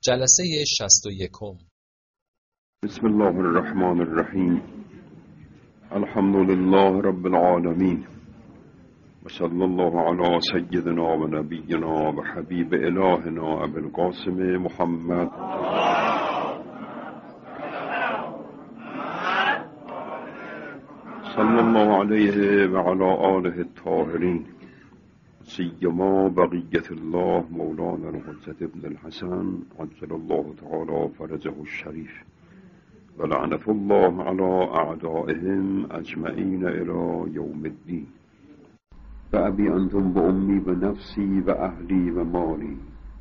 جلسه 61. بسم الله الرحمن الرحیم. الحمد لله رب العالمین و صلی الله علی سیدنا و نبینا و حبیب الهنا ابی القاسم محمد صلی الله علیه و علی آله الطاهرین، سیما بقیت الله مولانا الحجة ابن الحسن عجل الله تعالی فرجه الشریف و لعنت الله علی اعدائهم اجمعین الی یوم الدین. و ابی انتم و امی و نفسی و اهلی و مالی،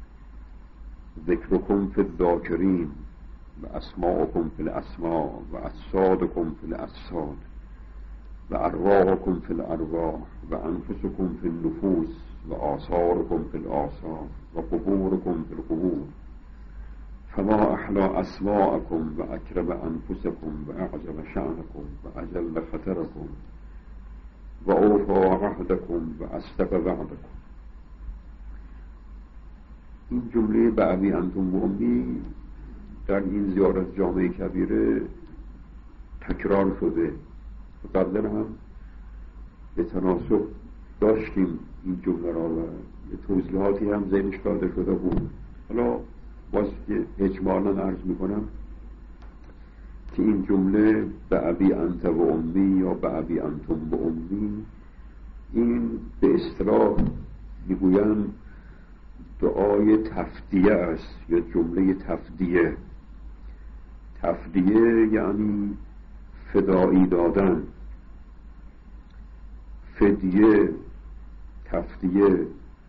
ذکرکم فی الذاکرین و اسماءکم فی الاسماء و اجسادکم فی الاجساد و ارواحکم فی الارواح و انفسکم فی النفوس و آثارکم فی الآثار و قبورکم فی القبور، فما احلا اسماءکم و اکرم انفسکم و اعجب شأنکم و اجل خطرکم و اوفا عهدکم و اصدق وعدکم. این جمله به ابی انتم و امی در این زیارت جامعه کبیره تکرار شده. قبلا هم به تناسب داشتیم این جمله را و توضیحاتی هم ذهنش داده شده بود. حالا باز که اجمالا عرض میکنم که این جمله به ابی انت و امی یا به ابی انتم و امی، این به اصطلاح میگویند دعای تفدیه است یا جمله تفدیه. تفدیه یعنی فدایی دادن، فدیه، تفدیه،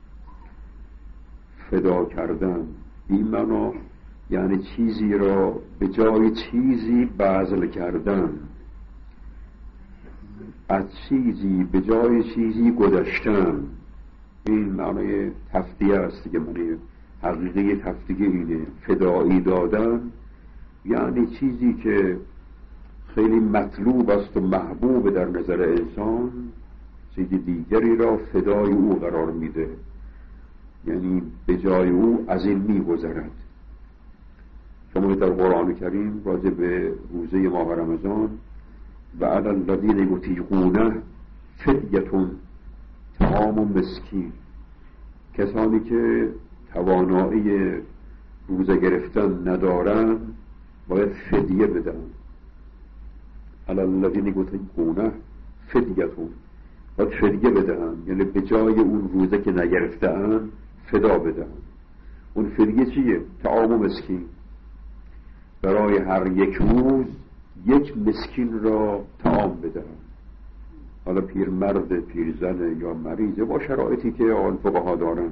فدا کردن. این معنا یعنی چیزی را به جای چیزی بذل کردن، از چیزی به جای چیزی گذشتن. این معنای تفدیه است که معنی حقیقی تفدیه اینه، فدایی دادن یعنی چیزی که خیلی مطلوب است و محبوب در نظر انسان، چیز دیگری را فدای او قرار میده، یعنی به جای او از این میگذرد. شما در قرآن کریم راجع به روزه ماه رمضان و علی الذین یطیقونه فدیة طعام مسکین، کسانی که توانایی روزه گرفتن ندارن باید فدیه بدن. علی الذین یطیقونه فدیة، باید فدیه بدن، یعنی به جای اون روزه که نگرفتن فدا بدن. اون فدیه چیه؟ طعام مسکین، برای هر یک روز یک مسکین را طعام بدن. حالا پیرمرد، پیرزن یا مریضه، با شرایطی که آن فقها دارن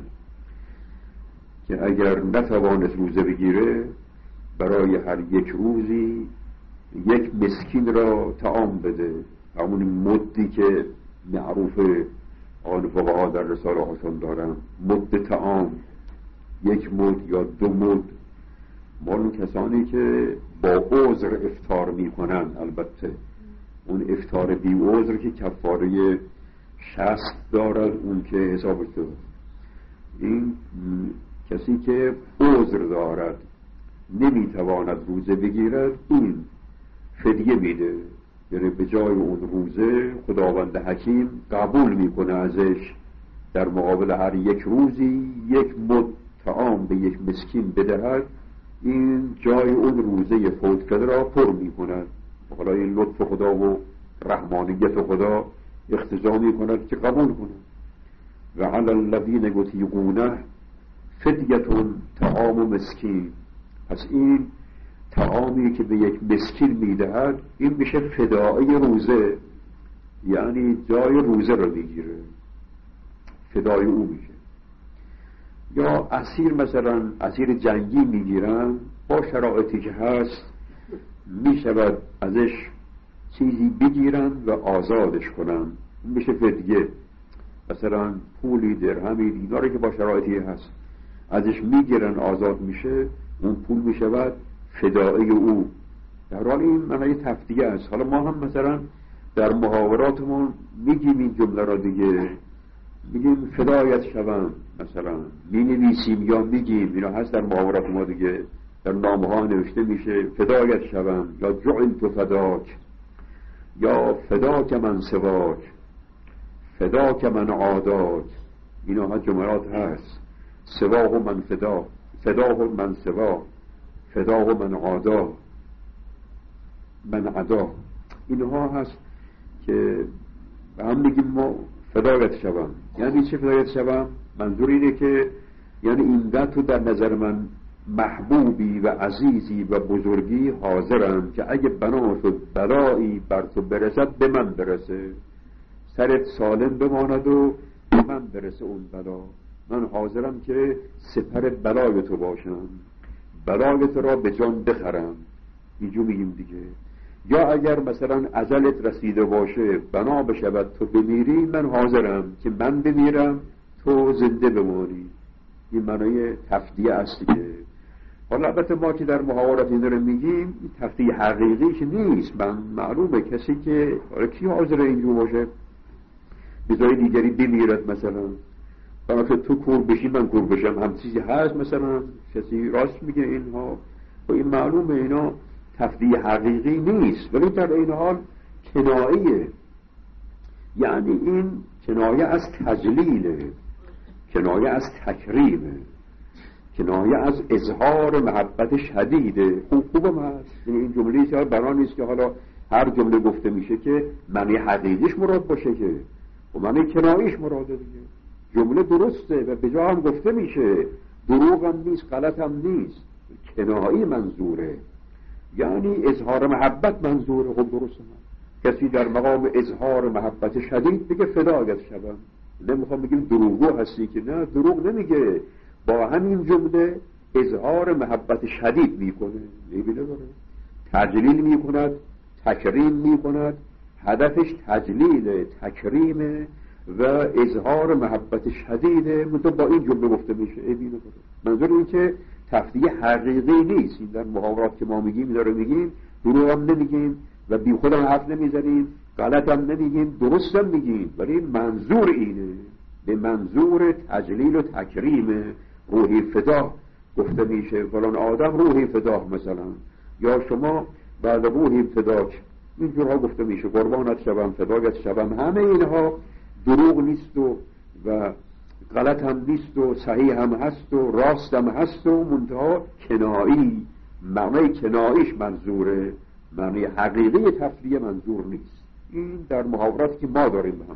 که اگر نتوانست روزه بگیره برای هر یک روزی یک مسکین را طعام بده. همون مدی که معروف آن فقها در رساله هاشون دارن، مد طعام، یک مد یا دو مد. مال کسانی که با عذر افطار میکنن، البته اون افطار بی عذر که کفاره 60 دارد، اون که حسابش دارد. این کسی که عذر دارد نمیتواند روزه بگیرد، این فدیه میده، یعنی به جای اون روزه خداوند حکیم قبول میکنه ازش در مقابل هر یک روزی یک مد طعام به یک مسکین بدهد. این جای اون روزه فوت کرده را پر میکند. حالا این لطف خدا و رحمانیت خدا اقتضا میکند که قبول کنه. و علی الذین یطیقونه فدیة طعام مسکین، پس این طعامی که به یک مسکین میدهد این میشه فدای روزه، یعنی جای روزه رو میگیره، فدای او میشه. یا اسیر، مثلا اسیر جنگی میگیرن، با شرایطی که هست میشود ازش چیزی بگیرن و آزادش کنن، میشه فدیه. مثلا پولی، درهمی، دیناری که با شرایطی هست ازش میگیرن، آزاد میشه، اون پول میشود فدای او. در حال این معنی تفدیه است. حالا ما هم مثلا در محاوراتمون میگیم این جمله را دیگه، میگیم فدایت شوم، مثلا می نویسیم یا میگیم، اینا هست در محاورات ما دیگه، در نامه ها نوشته میشه فدایت شوم، یا جعلت فداک، یا فداک من سواک، فداک من عاداک. اینا ها جملات هست. سواه من فدا، فداه من سوا، فداه من عادا، من عدا. اینها هست که هم میگیم ما فدایت شوم. یعنی چه فدایت شوم؟ منظور اینه که یعنی اینقدر تو در نظر من محبوبی و عزیزی و بزرگی حاضرم که اگه بنا شد بلایی بر تو برسد به من برسه، سرت سالم بماند و به من برسه اون بلا. من حاضرم که سپر بلای تو باشم، بلای تو را به جان بخرم. اینجور میگیم دیگه. یا اگر مثلا اجلت رسیده باشه بنا بشود تو بمیری، من حاضرم که من بمیرم تو زنده بمانی. این معنای تفدیه است دیگه. حالا البته ما که در محاورات این رو میگیم، این تفدیه حقیقیش نیست. من معلومه کسی که حالا کی حاضره اینجور باشه به جای دیگری بمیرد، مثلا برای که تو کور بشی من کور بشم، هم چیزی هست مثلا کسی راست میگه اینها. و این معلومه اینا تفدیه حقیقی نیست، ولی در این حال کناییه. یعنی این کنایه از تجلیله، کنایه از تکریمه، کنایه از اظهار محبت شدیده. خوبم هست. این جمله که برای نیست که حالا هر جمله گفته میشه که معنی حقیقیش مراد باشه، که و معنی کناییش مراده دیگه. جمله درسته و به جا هم گفته میشه، دروغ هم نیست، غلط هم نیست، کنایی منظوره، یعنی اظهار محبت منظوره. خب درسته. کسی در مقام اظهار محبت شدید بگه فدایت شوم، نمیخوام بگیم دروغگو هستی، که نه، دروغ نمیگه، با همین جمله اظهار محبت شدید میکنه. میبینه داره تجلیل میکند، تکریم میکند، هدفش تجلیل، تکریم و اظهار محبت شدیده. منطقه با این جمله گفته میشه. منظور این که تفدیه حقیقی نیست. این در محاورات که ما میگیم داره میگیم، دروغ هم نمیگیم و بی خودم حرف نمیزنیم، غلط هم نمیگیم، درست هم میگیم، ولی منظور اینه، به منظور تجلیل و تکریم. روحی فدا گفته میشه، فلان آدم روحی فدا مثلا، یا شما بعد روحی فداک، اینجورها گفته میشه، قربانت شوم، فدایت شوم. همه اینها دروغ نیست و غلط هم نیست و صحیح هم هست و راست هم هست و منتها کنایی، معنی کناییش منظوره، معنی حقیقی تفدیه منظور نیست. این در محاورات که ما داریم هم.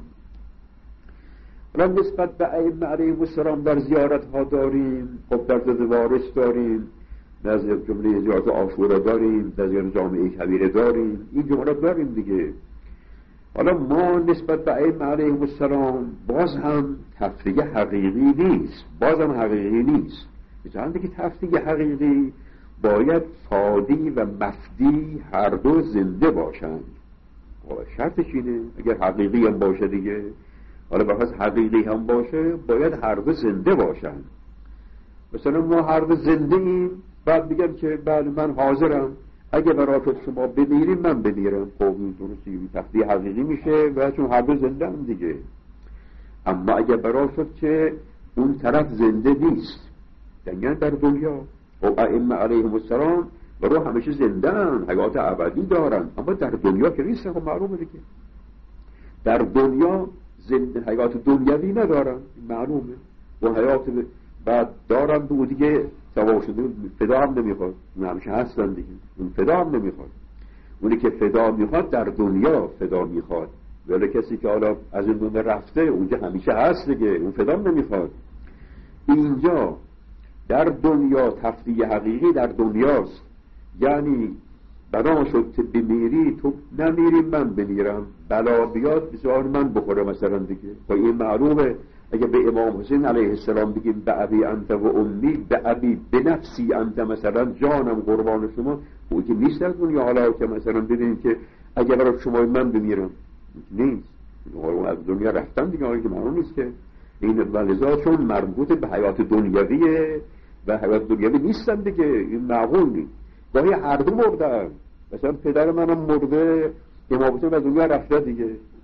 حالا نسبت به ائمه علیهم السلام در زیارت ها داریم. خب در زاده وارث داریم، در جمله زیارت عاشورا داریم، در زیارت جامعه کبیره داریم، این جملات داریم دیگه. حالا ما نسبت به ائمه علیهم السلام باز هم تفدیه حقیقی نیست، باز هم حقیقی نیست. مثلا که تفدیه حقیقی باید فادی و مفدی هر دو زنده باشند. شرطش اینه، اگر حقیقی هم باشه دیگه، حالا بخواست حقیقی هم باشه باید هر دو زنده باشند. مثلا ما هر دو زنده ایم، بعد بگم که بله من حاضرم اگه برای شما بمیریم من بمیرم. خب این درستی تفدیه حقیقی میشه و چون هر دو زنده هم دیگه. اما اگه برای شد که اون طرف زنده نیست، یعنی در دنیا و ائمه علیهم السلام برای همیشه زنده هم، حیات ابدی دارن، اما در دنیا که نیستن. خب معلومه دیگه در دنیا زنده، حیات دنیوی ندارن، معلومه. و حیات بعد دارن و دیگه سوا شده، فدا هم نمیخواد، همیشه هستن دیگه. اون فدا هم نمیخواد، اونی که فدا میخواد در دنیا فدا میخواد، ولی کسی که حالا از این دنیا رفته اونجا همیشه هست دیگه، اون فدا هم نمیخواد. اینجا در دنیا تفدیه حقیقی در دنیاست، یعنی بنا شد که بمیری تو نمیری من بمیرم، بلا بیاد بسیار من بخوره مثلا دیگه. و این معلومه اگه به امام حسین علیه السلام بگیم به ابی انت و امی، به ابی به نفسی انت، مثلا جانم قربان شما، او که نیست در دنیا. حالا که مثلا ببینید که اگه برای شما من بمیرم، نیست، از دنیا رفتن دیگه، آقای که معلوم نیست که این ولذا چون مربوط به حیات دنیویه و حیات دنیوی نیستن دیگه، این معقول نیست. گاهی هر دو مردن، مثلا پدر منم مرده، امام حسین از دنیا رفته دیگه،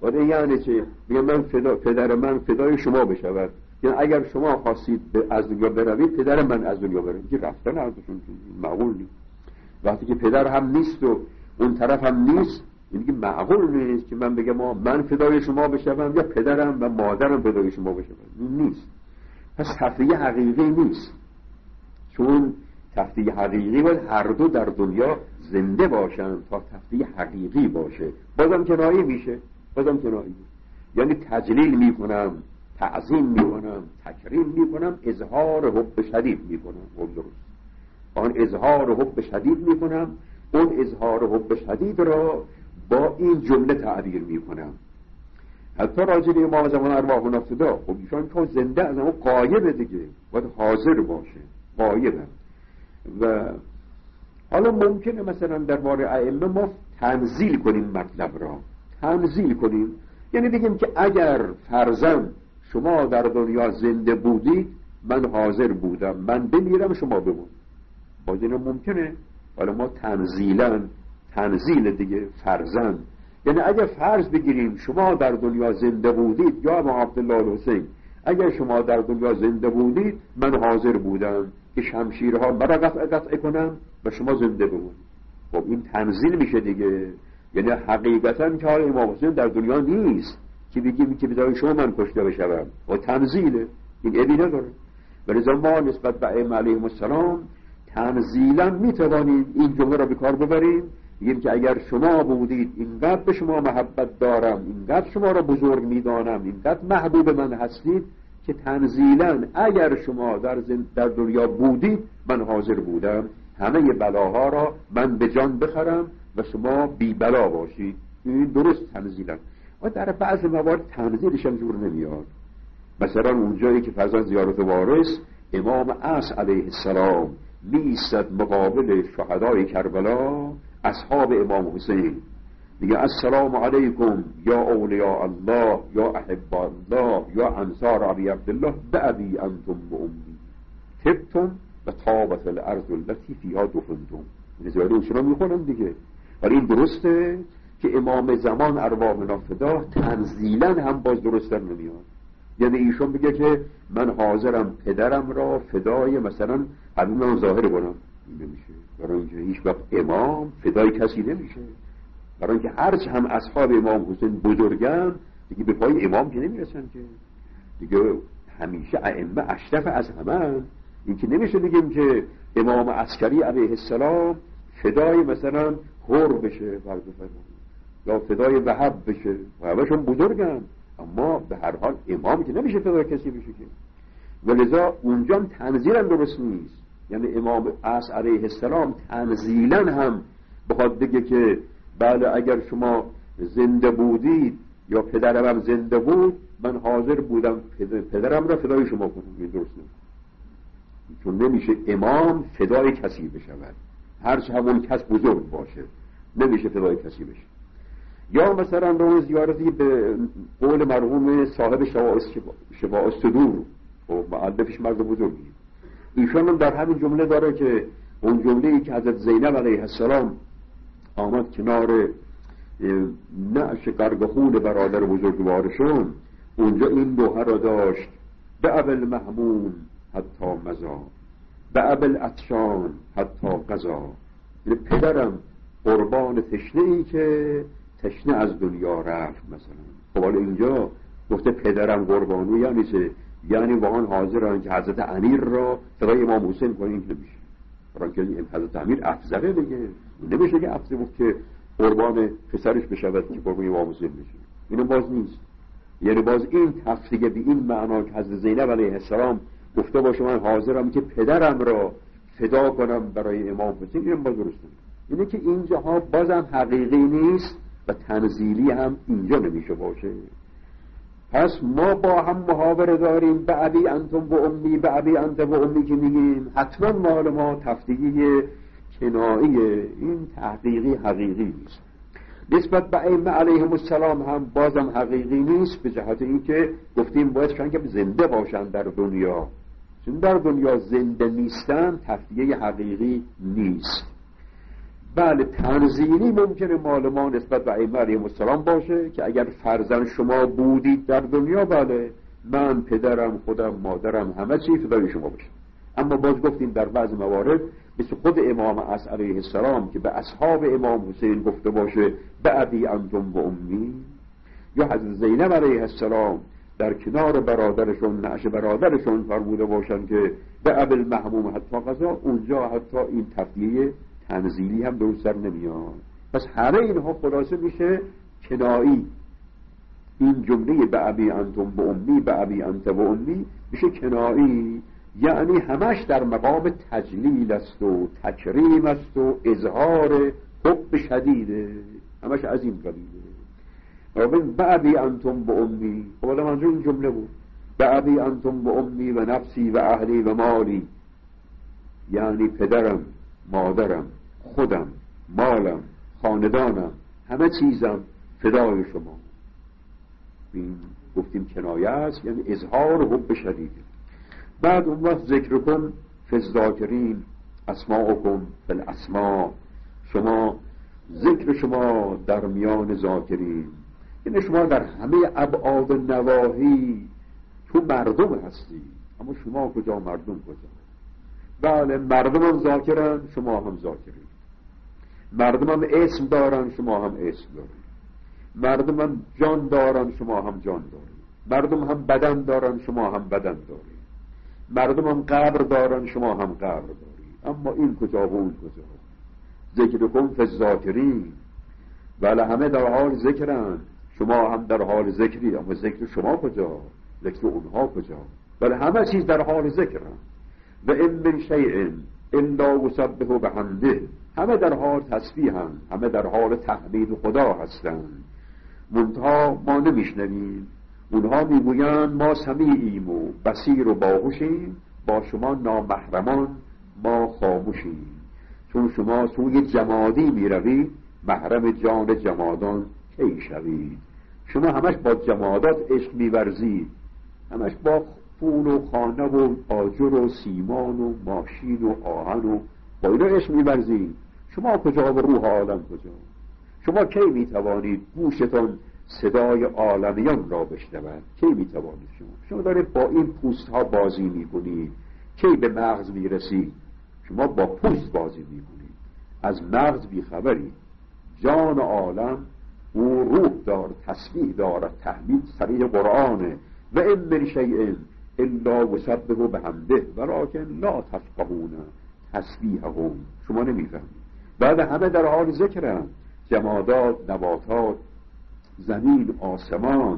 ولی یعنی چه؟ میگه من پدر من فدای شما بشود، یعنی اگر شما خواستید از دنیا بروید پدر من از دنیا بره. که رفتن ازشون معقول نیست. وقتی که پدر هم نیست و اون طرف هم نیست، یعنی که معقول نیست که من بگم من فدای شما بشوم یا پدرم و مادرم فدای شما بشوم. نیست. پس تفریح حقیقی نیست، چون تفریح حقیقی باید هر دو در دنیا زنده باشن تا تفریح حقیقی باشه. بازم کنایه میشه، بازم کنایه، یعنی تجلیل میکنم، تعظیم میکنم، تکریم میکنم، اظهار حب شدید میکنم. خب درست، آن اظهار حب شدید میکنم، اون اظهار حب شدید را با این جمله تعبیر میکنم. حتی راجع به امام زمان ارواحنا فدا، خب ایشان که زنده از اون غایبه دیگه، باید حاضر باشه، غایبه. و حالا ممکنه مثلا درباره ائمه ما تنزیل کنیم، مطلب را تنزیل کنیم، یعنی بگیم که اگر فرضاً شما در دنیا زنده بودید من حاضر بودم، من بمیرم شما بمون. باز اینو ممکنه. حالا ما تنزیل دیگه، فرضاً، یعنی اگر فرض بگیریم شما در دنیا زنده بودید، یا ابا عبدالله الحسین اگر شما در دنیا زنده بودید من حاضر بودم که شمشیرها مرا قطع کنم و شما زنده بمونید. خب این تنزیل میشه دیگه، یعنی حقیقتا که امام حسین در دنیا نیست که بگیم که بدای شما من کشته بشم، و تنزیله، این ابی نداره. ولذا ما نسبت به ائمه علیهم السلام تنزیلا میتوانیم این جمله را به کار ببریم، بگیم که اگر شما بودید اینقدر به شما محبت دارم، اینقدر شما را بزرگ میدانم، اینقدر محبوب من هستید که تنزیلا اگر شما در دنیا بودید من حاضر بودم همه بلاها را من به جان بخرم و شما بی بلا باشید. این درست تنزیلا. و در بعض موارد تنزیلش هم جور نمیاد. مثلا اونجایی که فضا زیارت وارث امام عصر علیه السلام میستد مقابل شهدای کربلا، اصحاب امام حسین، میگه السلام علیکم یا اولیاء الله یا احب الله یا انصار ابی عبدالله بابی انتم و امی تبتم و طابت الارض التي فیها دفنتم. نظاره ایشون میخونم دیگه. ولی این درسته که امام زمان ارواحنا فدا تنزیلا هم باز درست نمیاد. یعنی ایشون بگه که من حاضرم پدرم را فدای مثلا حبیبم ظاهر کنم، نمیشه. برای اینکه هیچ وقت امام فدای کسی نمیشه. برای اینکه هرچه هم اصحاب امام حسین بزرگن دیگه به پای امام که نمیرسن، که دیگه همیشه ائمه اشرف از همه. این که نمیشه بگیم که امام عسکری علیه السلام فدای مثلا هر بشه یا فدای وهب بشه، و همشون بزرگن، اما به هر حال امام که نمیشه فدای کسی بشه که. ولذا اونجا هم تنزیلا درست نیست. یعنی امام عصر علیه السلام تنزیلا هم بخواد بگه که بله اگر شما زنده بودید یا پدرم هم زنده بود من حاضر بودم پدرم را فدای شما کنم. این درست نیست، چون نمیشه امام فدای کسی بشود، هرچه همون کس بزرگ باشه نمیشه فدای کسی بشه. یا مثلا روز زیارتی به قول مرحوم صاحب شفاء الصدور و مؤلفش مرد بزرگی، ایشان هم در همین جمله داره که اون جمله‌ای که حضرت زینب علیه السلام آمد کنار نعش قرقخون برادر بزرگوارشون، اونجا این دوها را داشت: به ابل محمون حتی مزا، به ابل عطشان حتی قضا. یعنی پدرم قربان تشنه‌ای که تشنه از دنیا رفت مثلا. خب حالا اینجا گفته پدرم قربانی، یعنی چه؟ یعنی واقعا حاضرن که حضرت امیر را فدای امام حسین کنه. این نمیشه، برای اینکه حضرت امیر افضله دیگه، نمیشه که افضل بود که قربان پسرش بشود که قربان امام حسین بشه. اینو باز نیست. یعنی باز این تفسیه به این معنا که حضرت زینب علیه السلام گفته باشه من حاضرم که پدرم را فدا کنم برای امام حسین، این باز درست نیست. اینه که اینجاها بازم حقیقی نیست و تنزیلی هم اینجا نمیشه باشه. پس ما با هم محاوره داریم به ابی انتم و امی، به ابی انتم و امی که میگیم حتما مال ما تفسیری کناییه، این تحقیقی حقیقی نیست. نسبت به ائمه علیهم السلام هم بازم حقیقی نیست، به جهت اینکه گفتیم باید شان که زنده باشن در دنیا، چون در دنیا زنده نیستن تفسیری حقیقی نیست. بله تنزیلی ممکنه مال ما نسبت به ائمه علیهم السلام باشه که اگر فرزند شما بودید در دنیا، بله من پدرم خودم مادرم همه چی فدای شما باشه. اما باز گفتیم در بعض موارد مثل خود امام عصر علیه السلام که به اصحاب امام حسین گفته باشه به ابی انتم و امی، یا حضرت زینب علیه السلام در کنار برادرشون نعش برادرشون فرموده باشن که به ابی المحموم حتی قضا، اونجا حتی این تفدیه تنزیلی هم درست در نمیاد. پس همه اینها خلاصه میشه کنایی. این جمله به ابی انتم و امی، به ابی انت و امی میشه کنایی، یعنی همش در مقام تجلیل است و تکریم است و اظهار حب شدیده، همش از این قبیله. به ابی انتم و امی، اولا منظور این جمله بود به ابی انتم و امی و نفسی و اهلی و مالی، یعنی پدرم مادرم خودم مالم خاندانم همه چیزم فدای شما. این گفتیم کنایه است، یعنی اظهار حب شدیده. بعد اون وقت ذکر کن فی الذاکرین اسماءکم فی الاسماء، شما ذکر شما در میان ذاکرین، یعنی شما در همه ابعاد و نواحی تو مردم هستی، اما شما کجا مردم کجا؟ بله مردم هم ذاکرن شما هم ذاکرین، مردم هم اسم دارن شما هم اسم دارین، مردم هم جان دارن شما هم جان دارین، مردم هم بدن دارن شما هم بدن دارین، مردم هم قبر دارن شما هم قبر دارین، اما این کجا و اون کجا؟ ذکر کن فی الذاکرین، بله همه در حال ذکرن، شما هم در حال ذکری، اما ذکر شما کجا؟ ذکر اونها کجا؟ بله همه چیز در حال ذکرن. و ان من شیء الا یسبح بحمده، همه در حال تسبیحن، همه در حال تحمید خدا هستند، منتها ما نمیشنویم. اونها میگویند ما سمیعیم و بصیر و باهوشیم، با شما نامحرمان ما خاموشیم، چون شما سوی جمادی میروید محرم جان جمادان کی شوید. شما همش با جمادات عشق میورزید، همش با پول و خانه و آجر و سیمان و ماشین و آهن و با اینا عشق میورزید. شما کجا و روح عالم کجا؟ شما کی میتوانید گوشتان صدای عالمیان را بشنود؟ کی میتوانید؟ شما دارید با این پوست ها بازی میکنید، کی به مغز میرسید؟ شما با پوست بازی میکنید، از مغز بیخبرید. جان عالم او روح دار، تسبیح دارد، تحمید صریح قرآنه. و ان من شیء الا یسبح بحمده ولکن لا تفقهون تسبیحهم، شما نمیفهمید. بعد همه در حال ذکرن، جمادات، نباتات، زمین، آسمان،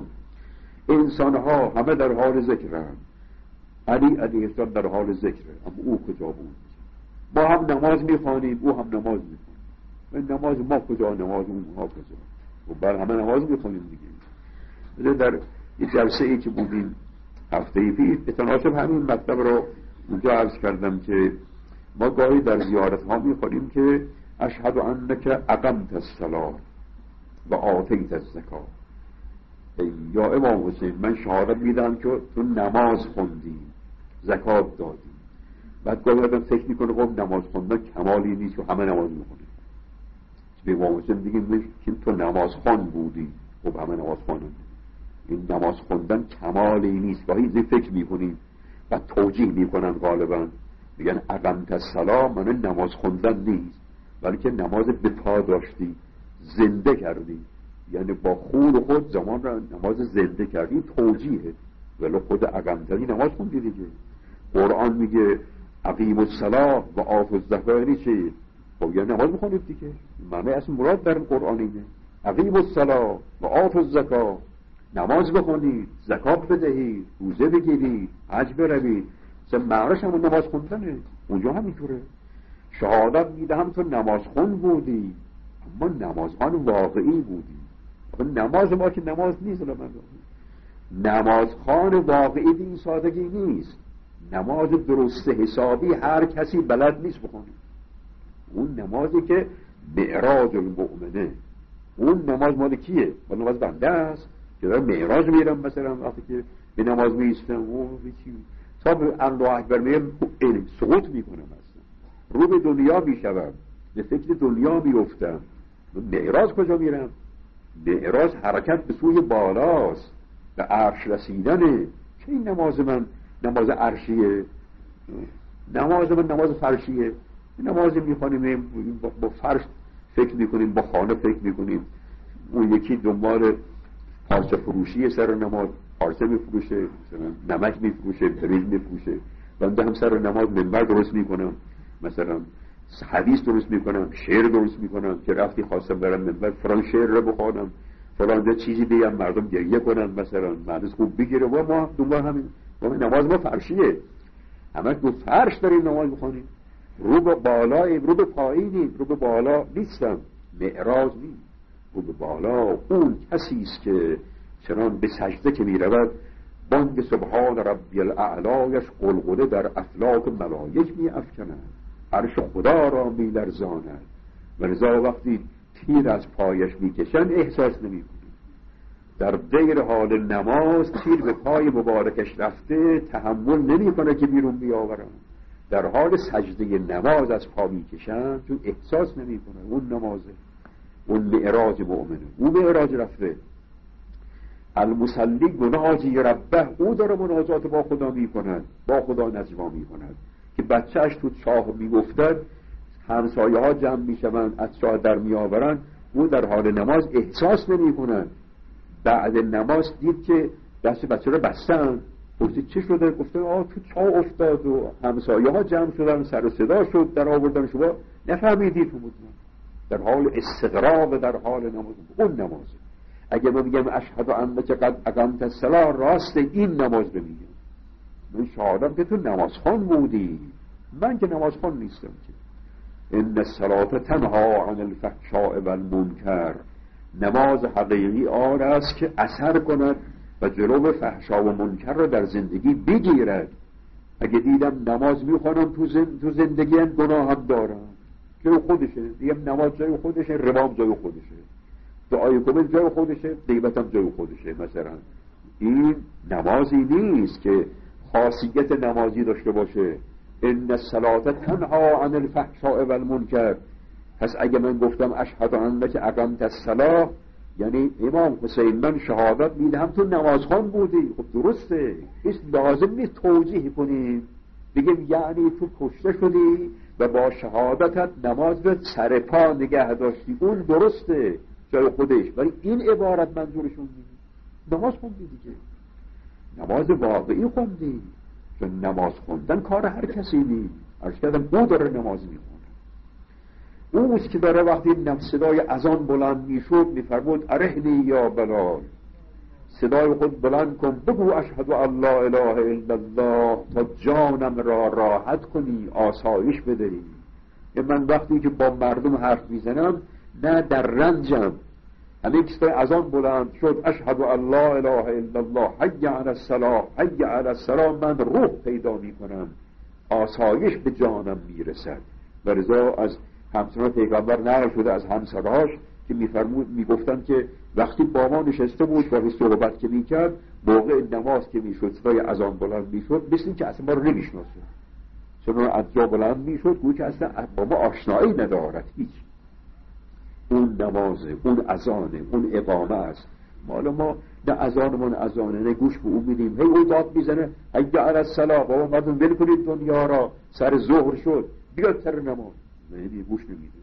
انسانها همه در حال ذکرن. علی علیه السلام در حال ذکره، اما او کجا بود؟ ما هم نماز میخوانیم، او هم نماز میخوانیم. و نماز ما کجا، نماز اونها کجا؟ و بر همه نماز میخوانیم دیگه. در یک جلسه ای که بودیم هفته پیش به تناسب همین مطلب رو اونجا عرض کردم که ما گاهی در زیارت ها میخوانیم که اشهد انک اقمت الصلاة و آتیت الزکات، یا امام حسین من شهادت میدم که تو نماز خوندی زکات دادی. بعد گاهی آدم فکر میکنه خب نماز خوندن کمالی نیست و همه نماز میخونه. به امام حسین بگیم که تو نماز خوان بودی، خب همه نماز خوانن. این نماز خوندن کمالی نیست. گاهی زی فکر میکنیم و توجیه میکنن، غالبا میگن اقمت الصلاة من نماز خوندن نیست، بلکه نماز به پا داشتی، زنده کردی، یعنی با خون خود زمان را نماز زنده کردی، توجیهه. ولی خود اقمتنی نماز خوندی دیگه. قرآن میگه اقیموا الصلاة و آتوا الزکات، یعنی چی؟ خب یعنی نماز میخونید دیگه. معنی اصلا مراد در قرآن اینه، اقیموا الصلاة و آتوا الزکات، نماز بخونید، زکات بدهید، روزه بگیرید، حج بروید. مثلا معنیش هم نماز خوندنه. اونجا همینطوره. شهادت میدهم تو نماز خون بودی، اما نمازخوان واقعی بودی. نماز ما که نماز نیست، نمازخوان واقعی این سادگی نیست. نماز درست حسابی هر کسی بلد نیست بخونه. اون نمازی که معراج المؤمنه، اون نماز مال کیه؟ مال نماز بنده است که داره معراج میرم. مثلا وقتی که به نماز میستم او چی تا به الله اکبر میگم سقوط میکنم، اصلا رو به دنیا میشوم، به فکر دنیا میفتم. معراج کجا میرم؟ معراج حرکت به سوی بالاست، به عرش رسیدنه. چه این نماز من نماز عرشیه؟ نماز من نماز فرشیه. نمازی میخوانیم با فرش فکر میکنیم، با خانه فکر میکنیم. اون یکی دنبال پارچه فروشی سر نماز، پارچه میفروشه، نمک میفروشه، برنج میفروشه. بنده هم سر نماز منبر درست میکنم، مثلا حدیث درست میکنم، شعر درست میکنم که رفتی خواستم برم منبر فلان شعر رو بخوانم، فلان چیزی بگم مردم گریه کنن، مثلا معنی خوب بگیره. و ما دنبال همین نماز ما فرشیه، همش دو فرش داریم نماز میخوانیم. رو به بالاییم، رو به پایینیم. رو به بالا نیستم، معراج نیست. رو به بالا اون کسی است که چنان به سجده که میرود بانگ سبحان ربی الاعلایش قلقله در افلاک ملائک میافکند، عرش خدا را میلرزاند. و لذا وقتی تیر از پایش میکشند احساس نمیکنی. در غیر حال نماز تیر به پای مبارکش رفته تحمل نمیکنه که بیرون بیاورن. در حال سجده نماز از پا میکشن چون احساس نمیکنه. اون نمازه، اون معراج مؤمنه، اون معراج رفته. المصلی مناجی ربه، او داره مناجات با خدا میکند، با خدا نجوا میکند. که بچهش تو چاه میگفتد، همسایه ها جمع میشوند از چاه در میآورند، او در حال نماز احساس نمیکنند. بعد نماز دید که دست بچه رو بستن، پرسید چه شده؟ گفته تو چاه افتاد و همسایه ها جمع شدن، سر و صدا شد، در آوردن، شما نفهمیدید. تو بود در حال استغراق، در حال نماز. اون نمازه. اگه من بگم اشهد انک قد اقمت الصلاة، راست این نماز بمیگم. من شهادم که تو نمازخوان بودی، من که نمازخوان نیستم که. ان الصلاة تنهی عن الفحشاء والمنکر، نماز حقیقی آن است که اثر کند و جلو فحشا و منکر را در زندگی بگیرد. اگه دیدم نماز میخوانم تو زندگی هم گناه هم دارم، جای خودشه، دیگه نماز جای خودشه، ربام جای خودشه، دعای کمل جای خودشه، دیبتم جای خودشه. مثلا این نمازی نیست که خاصیت نمازی داشته باشه. ان الصلاة تنهی عن الفحشاء والمنکر. پس اگه من گفتم اشهد انک اقمت الصلاة، یعنی امام حسین من شهادت میدهم تو نمازخوان بودی. خب درسته، هیچ لازم نیست توجیه کنیم، بگیم یعنی تو کشته شدی و با شهادتت نماز رو سر پا نگه داشتی. اون درسته جای خودش، ولی این عبارت منظورشون نیست. نماز خوندی دیگه، نماز واقعی خوندی، چون نماز خوندن کار هر کسی نیست. عرض کردم او داره نماز میخونه. اوست که داره وقتی صدای اذان بلند میشد میفرمود ارحنی یا بلال، صدای خود بلند کن، بگو اشهد ان لا اله الا الله، تا جانم را راحت کنی، آسایش بدهی. من وقتی که با مردم حرف میزنم نه در رنجم، همین که اذان بلند شد اشهد ان لا اله الا الله حی علی الصلاة حی علی الصلاة، من روح پیدا میکنم، آسایش به جانم میرسد. و رضا از همسران پیغمبر نقل شده از همسراش که میگفتن که وقتی با ما نشسته بود با صحبت که میکرد، موقع نماز که میشد صدای اذان بلند میشد، مثل این که اصلا ما رو نمیشناسه، چون از جا بلند میشد گویا که اصلا با ما آشنایی ندارد هیچ. اون نمازه، اون اذانه، اون اقامه است. مال ما نه اذانمون اذانه، نه گوش به اون میدیم، هی اون داد میزنه حی علی الصلاة، بابا مردم ول کنید دنیا را، سر ظهر شد بیاد سر نماز، نه گوش نمیده.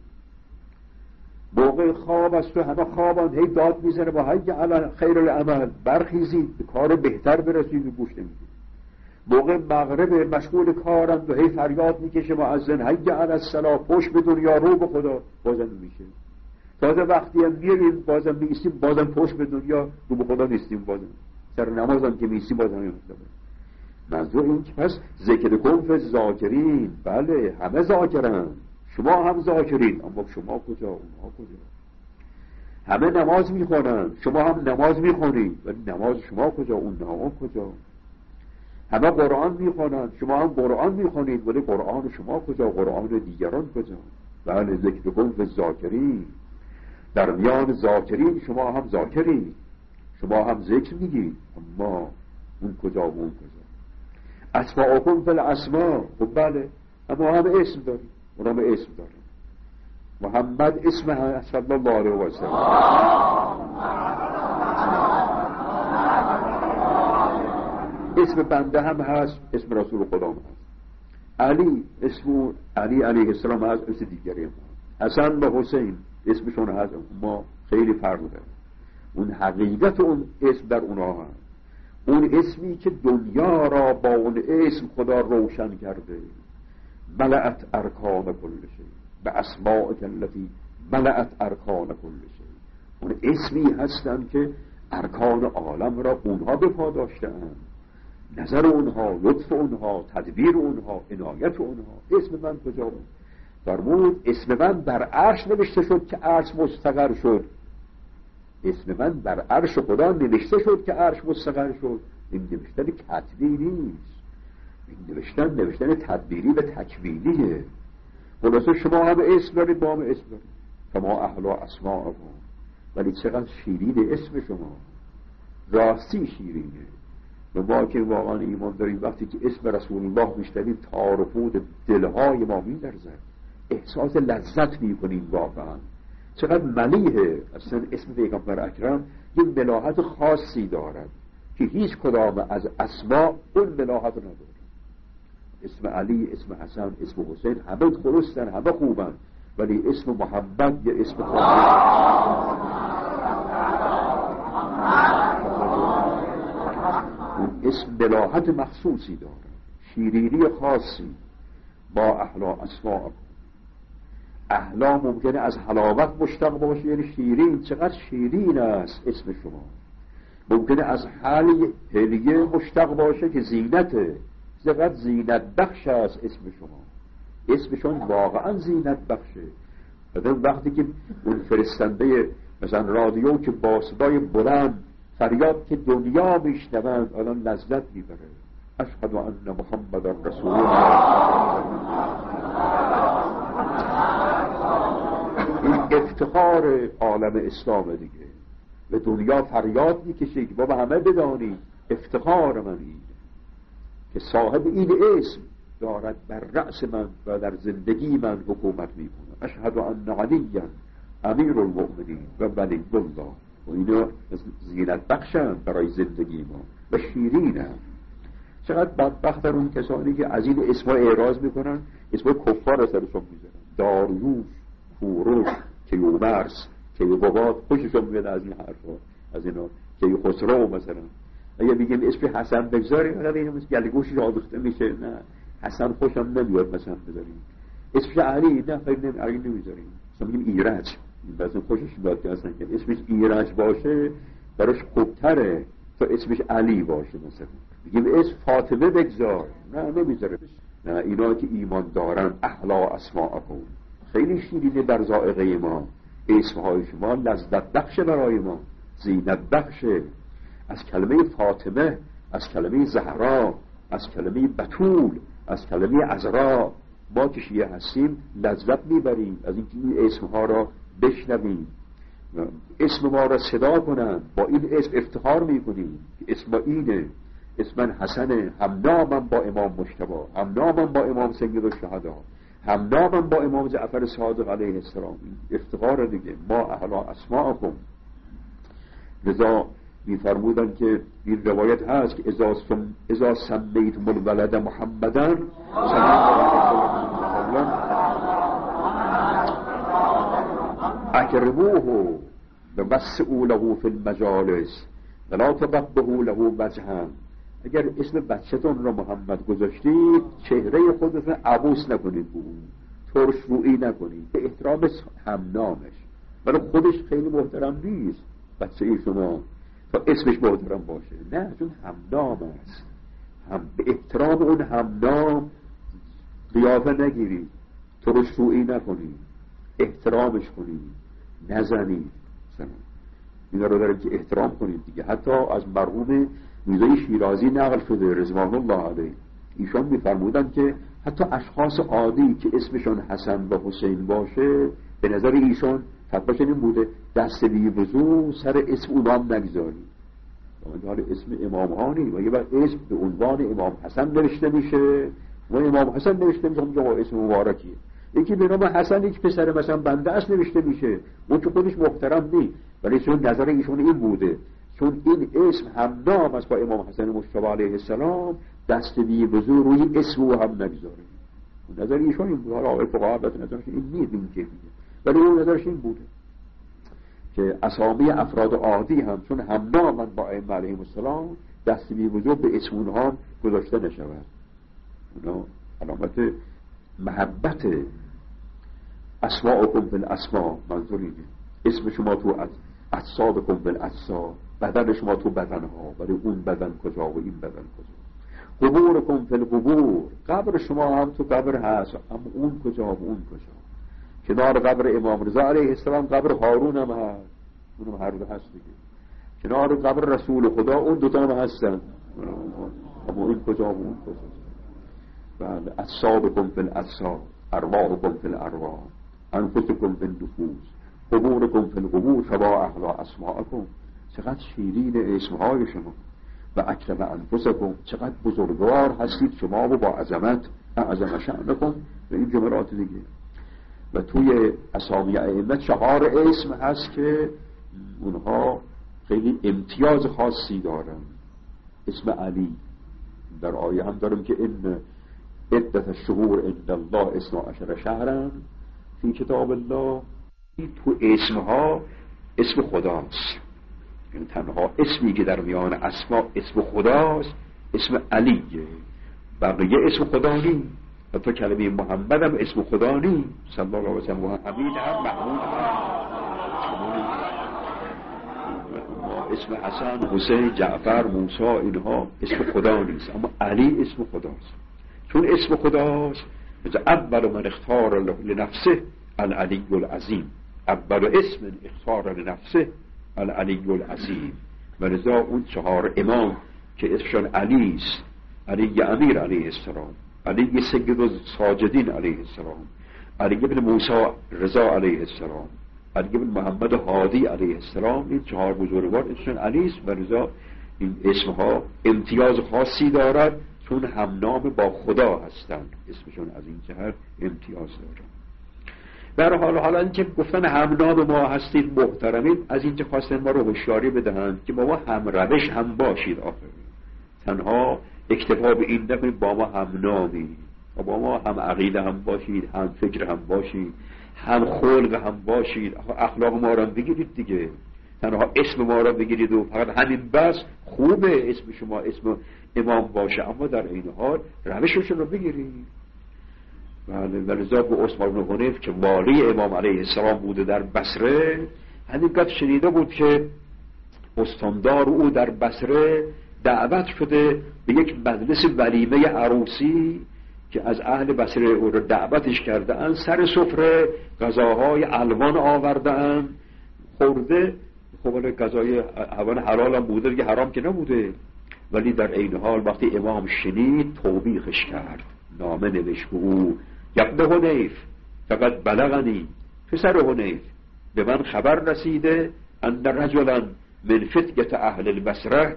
موقع خواب است و همه خوابان، هی داد میزنه با حی علی خیر العمل، برخیزید به کار بهتر برسید، و گوش نمیده. موقع مغرب مشغول کارند و هی فریاد میکشه مؤذن حی علی الصلاة، پشت به دنیا، رو به خدا، بازم میشه. تازه وقتی هم میریم بازم میستیم، بازم پشت به دنیا، رو به خدا نیستیم، بازم سر نمازم که میستیم بازم نمیستیم. منظور این که پس ذکر کن فی الذاکرین، بله همه ذاکرن، شما هم ذاکرین، اما شما کجا، اونها کجا؟ همه نماز میخونن، شما هم نماز میخونید، ولی نماز شما کجا، اونها کجا؟ همه قرآن میخونن، شما هم قرآن میخونید، ولی قرآن شما کجا، قرآن دیگران کجا؟ بله ذکر کن فی الذاکرین، در میان ذاکرین شما هم ذاکرین، شما هم ذکر میگید، اما اون کجا و اون کجا؟ اسماءکم فی الاسماء، خب بله اما همه اسم داریم، اونا هم اسم داریم. محمد اسم صلی الله علیه و سلم. اسم بنده هم هست، اسم رسول خدا هم هست. علی اسم علی علیه السلام هست، اسم دیگری هم هست. حسن و حسین اسمشون هست، ما خیلی فرق داره. اون حقیقت اون اسم در اونها هست. اون اسمی که دنیا را با اون اسم خدا روشن کرده. ملأت ارکان کل شیء به اسماء التي ملأت ارکان کل شیء. اون اسمی هستن که ارکان عالم را اونها به پا داشته‌اند. نظر اونها، لطف اونها، تدبیر اونها، عنایت اونها. اسم من کجا بود؟ فرمود اسم من بر عرش نوشته شد که عرش مستقر شد. اسم من بر عرش خدا نوشته شد که عرش مستقر شد. این نوشتن کتبی نیست، این نوشتن تدبیری و تکوینیه. خلاصه شما هم اسم دارید، با هم اسم دارید. شما احلا اسماء، ولی چقدر شیرین اسم شما، راستی شیرینه. و ما که واقعا ایمان داریم وقتی که اسم رسول الله میشنویم تار و پود دلهای ما میلرزد، احساس لذت میکنیم. واقعا چقدر ملیحه. اصلا اسم پیغمبر اکرم یه ملاحت خاصی دارد که هیچ کدام از اسما اون ملاحت نداره. اسم علی، اسم حسن، اسم حسین همه درستن، همه خوبن، ولی اسم محمد یه اسم خاصی. اسم ملاحت مخصوصی داره، شیرینی خاصی. با احلا اسماء، احلا ممکنه از حلاوت مشتق باشه، یعنی شیرین. چقدر شیرین است اسم شما. ممکنه از حلیه مشتق باشه که زینته، چقدر زینت بخش است اسم شما. اسمشون واقعا زینت بخشه. بعد وقتی که اون فرستنده مثلا رادیو که با صدای بلند فریاد که دنیا میشنوند الان لذت میبره، اشهد ان محمد رسول الله. این افتخار عالم اسلام دیگه. به دنیا فریاد میکشه که بابا همه بدانید افتخار من اینه که صاحب این اسم دارد بر رأس من و در زندگی من حکومت میکنه. اشهد ان علیا امیر المؤمنین و ولی الله. و اینا زینت بخشن برای زندگی ما و شیرین هم. چقدر بدبخت اون کسانی که از این اسما اعراض میکنن، اسما کفار سرشون میزنن. داریوش، کوروش، کیومرث، کیوبابات، خوششون میاد از این حرفا، از اینا. کیخسرو مثلا اگه بگیم اسم حسن بگذاریم اگر این مثل گلگوشی آویخته میشه، نه حسن خوشم نمیاد مثلا بذاریم. اسم علی نه خیلی نمیذاریم، مثلا میگیم ایرج. بعضی خوشش میاد که اصلا که اسمش ایرج باشه براش خوبتره تا اسمش علی باشه. مثلا میگیم اسم فاطمه بگذار، نه نمیذاره. نه اینا که ایمان دارن احلا اسماءکم، خیلی شیرینه در ذائقه ما. اسمهای شما لذت بخش برای ما، زینت بخشه. از کلمه فاطمه، از کلمه زهرا، از کلمه بتول، از کلمه عذرا ما که شیعه هستیم لذت میبریم از اینکه این اسمها را بشنویم، اسم ما را صدا کنن. با این اسم افتخار میکنیم که اسم اینه. اسم من حسنه، همنامم با امام مجتبی، همنامم با امام سید الشهدا، همنامم با امام جعفر صادق علیه السلام. افتخار دیگه. ما احلا اسماءکم. لذا میفرمودن که این روایت هست که اذا سمیتم الولد محمدن اکرموه ووسعوا له فی المجالس ولا تقبحوا له وجها. اگر اسم بچه‌تون را محمد گذاشتید چهره خودتون عبوس نکنید، به اون ترش رویی نکنید، به احترام همنامش. ولی خودش خیلی محترم نیست بچه ای شما تا اسمش محترم باشه، نه، چون همنام است. به احترام اون همنام قیافه نگیرید، ترش رویی نکنید، احترامش کنید، نزنید. اینا رو داریم که احترام کنید دیگه. حتی از مرحوم میرزا شیرازی نقل شده رضوان الله علیه، ایشان میفرمودن که حتی اشخاص عادی که اسمشون حسن و حسین باشه، به نظر ایشان فتواش این بوده دست بی وضو سر اسم اونام نگذارید. حال اسم امام ها نیم و یه وقت اسم به عنوان امام حسن نوشته میشه و امام حسن نوشته میشه، اونجا اسم مبارکیه. یکی به نام حسن، یک پسر مثلا بنده است نوشته میشه، اون که خودش محترم نیست، ولی چون نظر ایشون این بوده، چون این اسم هم نام است با امام حسن مجتبی علیه السلام، دست بی وضو روی اسم او هم نگذاره. نظر ایشون این بوده. حالا آقای فقها البته نظرش این نیست، این که ولی اون نظرش این بوده که اسامی افراد عادی هم چون هم نام با ائمه علیهم السلام، دست بی وضو به اسم اونها گذاشته نشود. اونا علامت محبت اسماءکم بالاسماء، منظور اینه اسم شما تو اجسادکم بالاجساد، بدن شما تو بدنها، ولی اون بدن کجا و این بدن کجا. قبورکم فی القبور، قبر شما هم تو قبر هست، اما اون کجا و اون کجا. کنار قبر امام رضا علیه السلام قبر هارون هم هست، اونم هر دو هست دیگه. کنار قبر رسول خدا اون دوتا هم هستن، اما این کجا و اون کجا. بله، اجسادکم فی الاجساد، ارواحکم فی الارواح، انفسکم فی النفوس، قبورکم فی القبور فما احلی اسماءکم. چقدر شیرین اسمهای شما. و اکرم انفسکم، چقدر بزرگوار هستید شما و با عظمت، اعظم شأنکم، و این جملات دیگه. و توی اسامی ائمه 4 اسم هست که اونها خیلی امتیاز خاصی دارن. اسم علی در آیه هم دارم که این عدت الشهور عند الله 12 شهرا فی کتاب الله. تو اسمها اسم خداست، یعنی تنها اسمی که در میان اسما اسم خداست اسم علیه، بقیه اسم خدا نیست. حتی کلمه محمد هم اسم خدا نیست، صلی الله علیه و سلم. حمید هم محمود هم اسم حسن، حسین، جعفر، موسی، اینها اسم خدا نیست، اما علی اسم خداست. چون اسم خداست اول من اختار لنفسه العلی العظیم، اول اسم اختار لنفسه العلی العظیم. و لذا اون 4 امام که اسمشان علی است، علی امیر علیه السلام، علی سید الساجدین علیه السلام، علی بن موسی رضا علیه السلام، علی بن محمد هادی علیه السلام، این 4 بزرگوار اسمشان علی است. و لذا این اسمها امتیاز خاصی دارد چون هم نام با خدا هستند، اسمشون از این جهت امتیاز دارد. در حالا اینکه گفتن هم نام ما هستید محترمین، از اینجا خواستن ما رو هوشیاری بدهند که با ما هم روش هم باشید. آخر تنها اکتفا به این نکنید با ما هم نامید، و با ما هم عقیده هم باشید، هم فکر هم باشید، هم خلق هم باشید. اخلاق ما رو بگیرید دیگه، تنها اسم ما رو بگیرید و فقط همین بس. خوبه اسم شما اسم امام باشه، اما در این حال روششون رو بگیرید. ولذا به عثمان بن حنیف که والی امام علیه السلام بوده در بصره، همینقدر شنیده بود که استاندار او در بصره دعوت شده به یک مجلس ولیمه عروسی که از اهل بصره او رو دعوتش کرده اند. سر سفره غذاهای الوان آورده اند، خورده. خب غذای الوان حلال هم بوده دیگه، حرام که نبوده. ولی در این حال وقتی امام شنید توبیخش کرد، نامه نوشت به او: ابن حنیف فقط بلغنی، پسر حنیف به من خبر رسیده ان رجلا من فتیة اهل البصره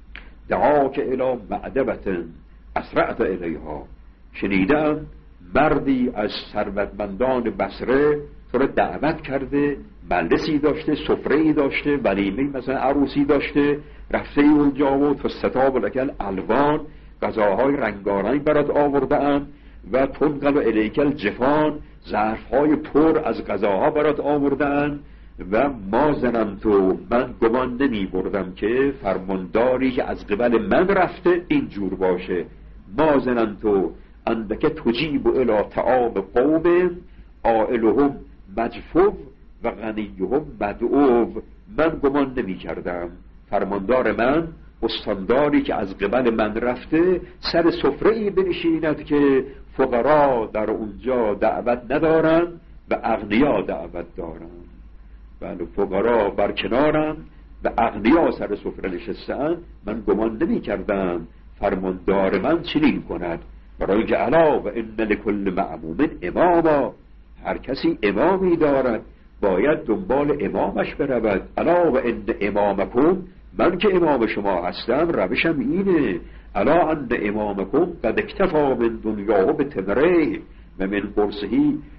دعاک الی معدبة اسرعت الیها. شنیدم مردی از ثروتمندان بصره تو رو دعوت کرده، مجلسی داشته، سفره‌ای داشته، ولیمه مثلا عروسی داشته، رفته اونجا و فستاب لکل الوان، غذاهای رنگارنگ برات آورده‌ام و تنقل الیکل جفان، ظرف‌های پر از غذاها برات آورده‌ام. و ما زنمتو، من گمان نمی بردم که فرمانداری که از قبل من رفته اینجور باشه. ما زنمتو اندک تجیب الی طعام قوم عائلهم مجفو و غنیهم مدعو. من گمان نمی کردم فرماندار من، استانداری که از قبل من رفته، سر سفره‌ای بنشیند که فقرا در اونجا دعوت ندارن و اغنیا دعوت دارن. بله، فقرا برکنارن و اغنیا سر سفره نشستن. من گمان نمی کردم فرماندار من چنین کند. برای که علا و ان لکل معموم اماما، هر کسی امامی دارد، باید دنبال امامش برود. علا و ان امامکم، من که امام شما هستم روشم اینه. علا ان امامکم قد اکتفا من دنیا و به تمره و من قرصهی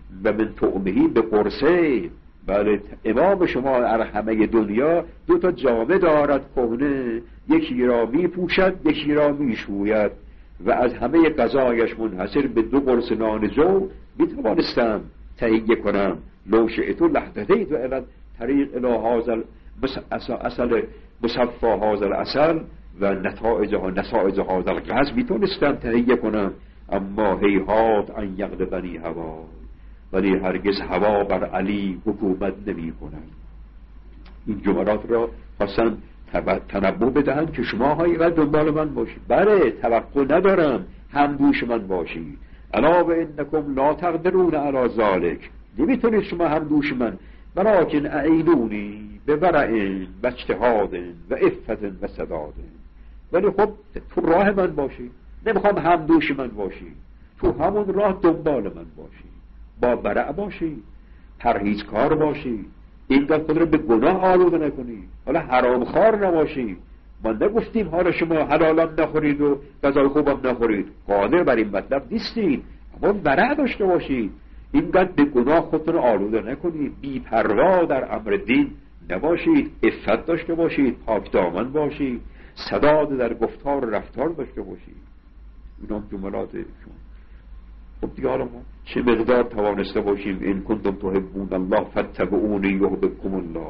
و من طعمهی به قرصه. بله امام شما در همه دنیا 2 جامه دارد کهنه، یکی را می پوشد یکی را می شوید و از همه غذایش منحصر به 2 قرص نان جو می توانستم تهیه کنم. لو شئت لهدیت الی طریق الی هذا اصل مصفى هذا العسل و نتایج هذا الغاز می توانستم تهیه کنم، اما هیهات ان یغلبنی هوا، ولی هرگز هوا بر علی حکومت نمی کند. این جملات را خواستن تنبه بدهند که شما های دنبال من باشید. بله توقع ندارم همدوش من باشید. الا و انکم لا تقدرون علی ذلک، نمیتونید شما همدوش من، ولکن اعینونی به ورع و اجتهاد و عفت و سداد. ولی خب تو راه من باشید، نمیخوام همدوش من باشید، تو همون راه دنبال من باشید، با برع باشید، پرهیزکار باشید، اینقدر خود رو به گناه آلوده نکنید، حالا حرامخوار نباشید. ما نگفتیم حالا شما حلالم نخورید و غذای خوبم نخورید، قادر بر این مطلب نیستید، اما برع داشته باشید، اینقدر به گناه خودتون رو آلوده نکنید، بی پروا در امر دین نباشید، عفت داشته باشید، پاک دامن باشید، سداد در گفتار و رفتار داشته باشید. اینا جملات شما. خب دیگه حالا ما چه مقدار توانسته باشیم این کنتم تحبون الله فاتبعونی یحببکم الله،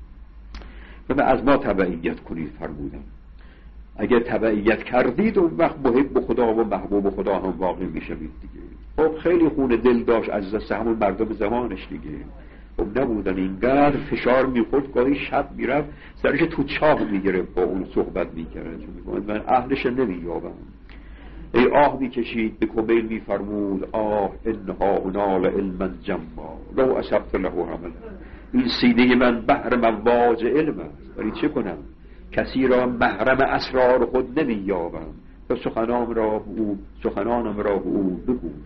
و از ما تبعیت کنید فرمودن. اگر تبعیت کردید اون وقت محب خدا و محبوب خدا هم واقع میشوید دیگه. خب خیلی خون دل داشت از دست همون مردم زمانش دیگه. خب نبودن اینقدر فشار میخورد، گاهی شب میرفت سرش تو چاه میگرفت با اون صحبت میکرد، من اهلش نمییابم. ای آه میکشید به کمیل میفرمود آه انها انال علما جما لو اصبت له عملا، این سینه من بحر مواج علم است، ولی چه کنم کسی را محرم اسرار خود نمییابم تا سخنانم را به او بگویم.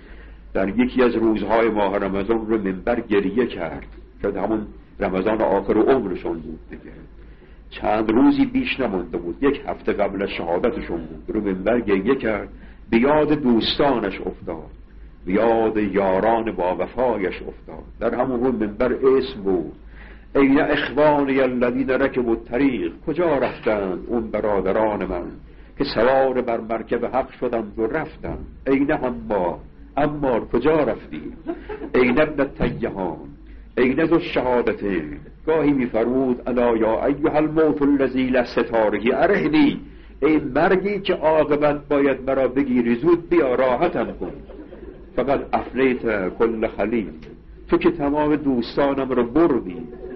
در یکی از روزهای ماه رمضان رو منبر گریه کرد، شاید همون رمضان آخر عمرشون بود دیگه، چند روزی بیش نمانده بود، 1 هفته قبل از شهادتشون بود، رو منبر گریه کرد، به یاد دوستانش افتاد، به یاد یاران با وفایش افتاد. در همون رو منبر اسم بود این اخوانی الذین رکبوا الطریق، کجا رفتند اون برادران من که سوار بر مرکب حق شدند و رفتند. این عمار کجا رفتی؟ این ابن التیهان، این ذو الشهادتین. گاهی میفرمود الا یا ایها الموت الذی لستاره ارهنی، ای مرگی که عاقبت باید مرا بگیری زود بیا راحتم کن. فقط افلیت کل خلیل، تو که تمام دوستانم را بردی،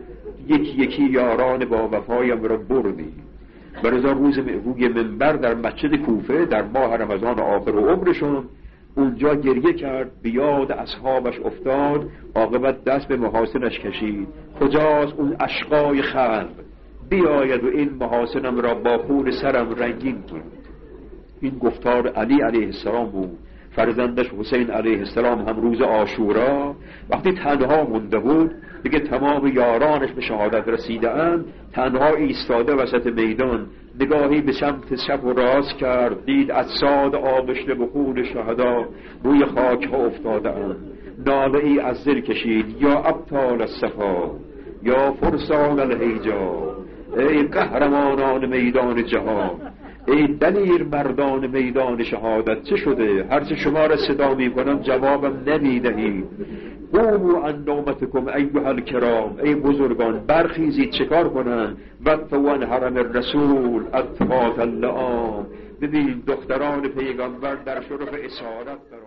یکی یکی یاران با وفایم را بردی. برای روز روی منبر در مسجد کوفه در ماه رمضان آخر عمرشون اونجا گریه کرد، بیاد اصحابش افتاد، عاقبت دست به محاسنش کشید. کجاست اون اشقای خلق؟ بیاید و این محاسنم را با خون سرم رنگین کند. این گفتار علی علیه السلام بود. فرزندش حسین علیه السلام هم روز عاشورا وقتی تنها مونده بود، دیگه تمام یارانش به شهادت رسیده اند، تنها ایستاده وسط میدان، نگاهی به سمت چپ و راست کرد، دید اجساد آغشته به خون شهدا روی خاک ها افتاده اند. ناله ای از دل کشید یا ابطال الصفا یا فرسان الهیجا، ای قهرمانان میدان جهان، ای دلیر مردان میدان شهادت، چه شده؟ هرچه شما را صدا می کنم جوابم نمیدهید. قوموا عن نومتکم ایها الکرام، ای بزرگان برخیزید چکار کنن؟ وطوان حرم الرسول اطفات اللعام. ببین دختران پیغمبر در شرف اسارت